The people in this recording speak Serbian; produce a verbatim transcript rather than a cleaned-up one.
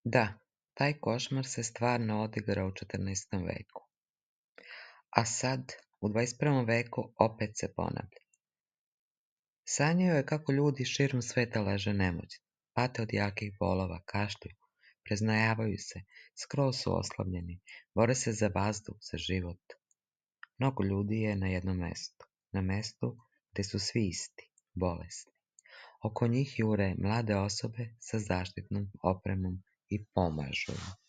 Da, taj košmar se stvarno odigrao u četrnaestom veku. A sad, u dvadeset prvom veku, opet se ponavlja. Sanjao je kako ljudi širom sveta leže nemoćni, pate od jakih bolova, kašlju, preznojavaju se, skroz su oslabljeni, bore se za vazduh, za život. Mnogo ljudi je na jednom mestu, na mestu gde su svi isti, bolesni. Oko njih jure mlade osobe sa zaštitnom opremom i pomažu im.